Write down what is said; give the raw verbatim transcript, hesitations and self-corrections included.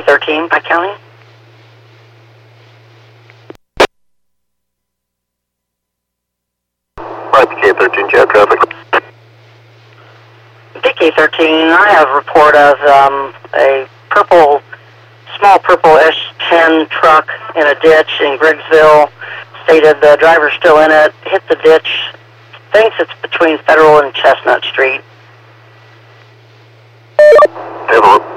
thirteen, by county. Right, P K thirteen, jet traffic. P K thirteen, I have a report of um, a purple, small purple S ten truck in a ditch in Griggsville. Stated the driver's still in it, hit the ditch, thinks it's between Federal and Chestnut Street. Have a